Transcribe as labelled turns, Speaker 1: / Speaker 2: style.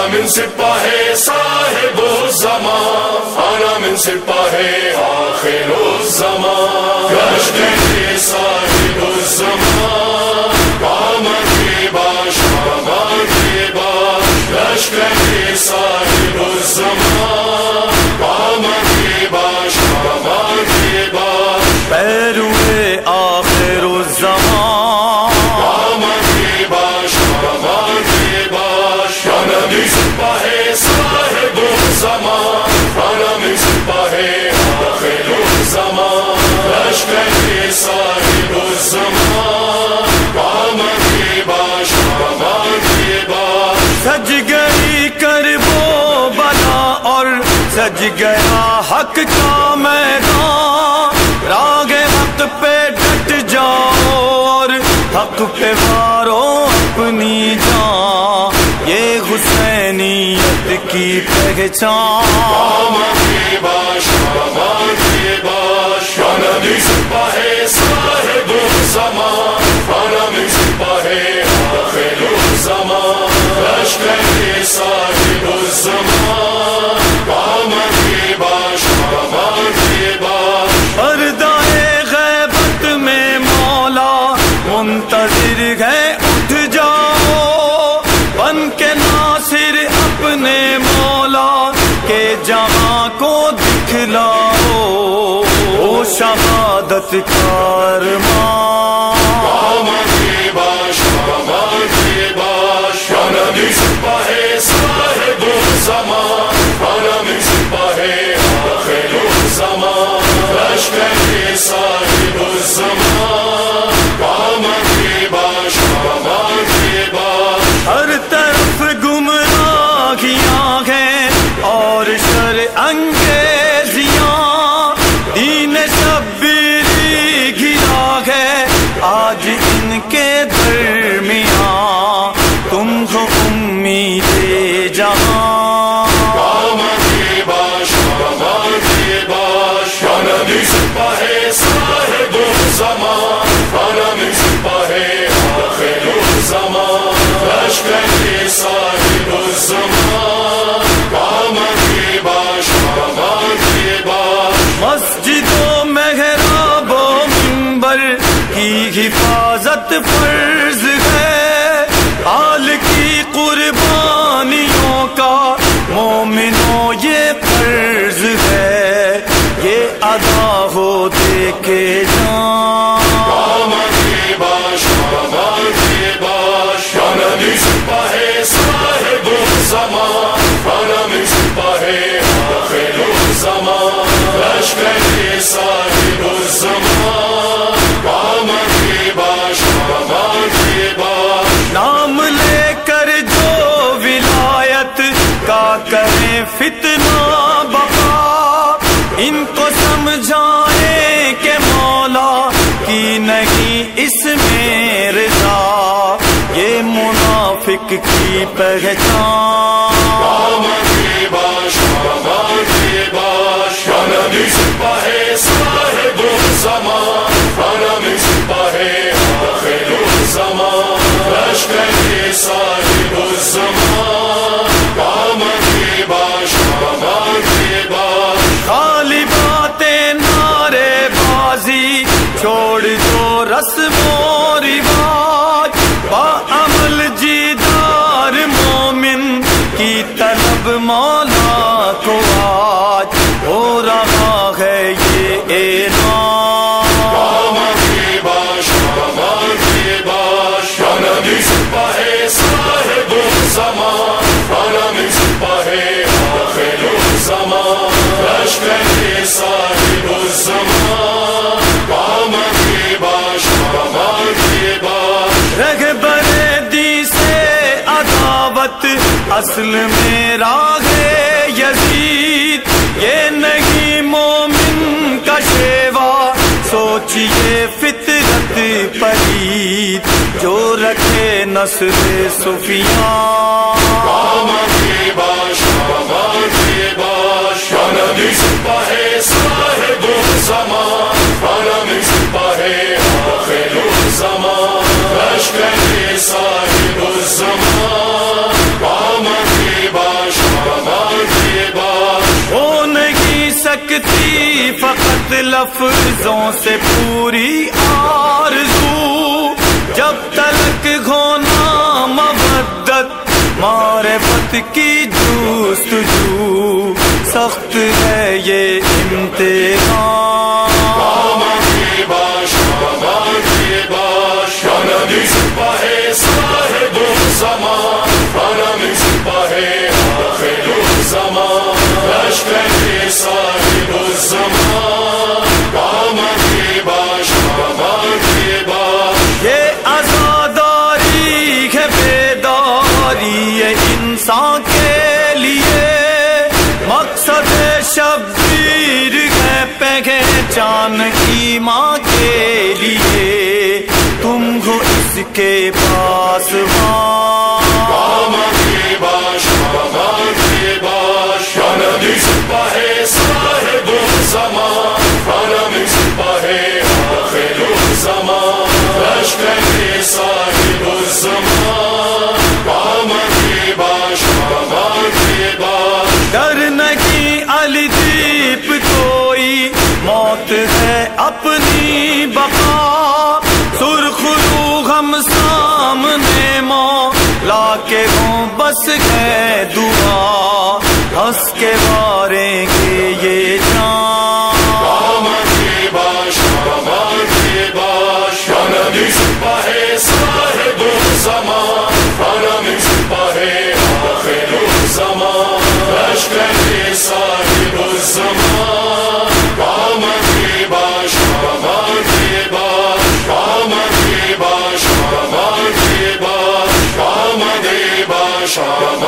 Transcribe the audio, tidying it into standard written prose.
Speaker 1: من سپاہ صاحب الزمان، انا من سپاہ آخر الزمان، گشت صاحب الزمان، قامت کے باش قامت کے باش، گشت صاحب الزمان، قامت کے باش قامت کے باش،
Speaker 2: پیروئے آخر الزمان،
Speaker 1: قامت کے باش قامت کے باش، انا من سپاہ صاحب الزمان، انا من سپاہ آخر الزمان، لشکر صاحب الزمان، قامت کے باش قامت کے باش،
Speaker 2: سج گئی کرب و بلا اور سج گیا حق کا میدان، راگ حق پہ ڈٹ جاؤ اور حق پہ مارو اپنی جان، یہ حسینیت کی پہچان،
Speaker 1: قامت کے باش قامت کے باش، انا من سپاہ صاحب الزمان، انا من سپاہ آخر الزمان، لشکر صاحب الزمان، قامت کے باش قامت کے باش،
Speaker 2: پردائے غیبت میں مولا منتظر ہے، اٹھ جاؤ بن کے ناصر اپنے مولا کے جہاں کو دکھلاؤ، او شہادت کارمان،
Speaker 1: قامت کے باش قامت کے باش، انا من سپاہ صاحب الزمان، انا من سپاہ آخر الزمان، لشکر صاحب الزمان، قامت کے باش قامت کے باش،
Speaker 2: ہر طرف گمراہیاں ہیں اور شر انگیزیاں، دین شبیری گھرا ہے آج ان کے درمیان، تم ہو امید جہاں،
Speaker 1: قامت کے باش قامت کے باش، انا من سپاہ صاحب الزمان، انا من سپاہ آخر الزمان، لشکر صاحب الزمان، قامت کے باش قامت کے باش،
Speaker 2: مسجد و محراب و منبر کی حفاظت فرض ہے، حال کی قربانیوں کا مومنوں یہ فرض ہے، یہ ادا ہو دے کے جان،
Speaker 1: قامت کے باش قامت کے باش، انا من سپاہ صاحب الزمان، انا من سپاہ آخر الزمان، لشکر صاحب الزمان، قامت کے باش قامت کے باش،
Speaker 2: نام لے کر جو ولایت کا کریں فتنہ بپا، ان کو سمجھائیں کہ مولا کی نہیں اس میں رضا، یہ منافق کی پہچان،
Speaker 1: قامت کے باش قامت کے باش، انا من سپاہ صاحب الزمان، انا من سپاہ آخر الزمان، لشکر صاحب الزمان، قامت کے باش قامت کے باش،
Speaker 2: خالی باتیں نعرے بازی چھوڑ دو رسم و رواج، باعمل جیدار مومن کی طلب مولا کو آج ہو رہا ہے یہ اعلان،
Speaker 1: قامت کے باش قامت کے باش، انا من سپاہ صاحب الزمان، انا من سپاہ آخر الزمان، لشکر صاحب الزمان، قامت کے باش قامت کے باش،
Speaker 2: رہبر دی سے عداوت اصل میں راہ یزید، یہ نہیں مومن کا شیوا، سوچئے فطرت پلید جو رکھے نسل سفیان،
Speaker 1: قامت کے باش قامت کے باش، انا من سپاہ صاحب الزمان، انا من سپاہ آخر الزمان، لشکر صاحب الزمان، قامت کے باش
Speaker 2: چند لفظوں سے پوری آرزو، جب تلک گھونا مودت معرفت کی جستجو، سخت ہے یہ امتحان. یہ عزاداری ہے بیداری انسان کے لیے، مقصد شبیر ہے پہچان ایمان کے لیے، تم ہو اس کے پاس ڈرنے کی علی دیپ کوئی موت ہے اپنی بقا، سرخ روح ہم سامنے مولا کے ہوں بس ہے دعا، ہنس کے ماریں گے یہ جان.
Speaker 1: Shama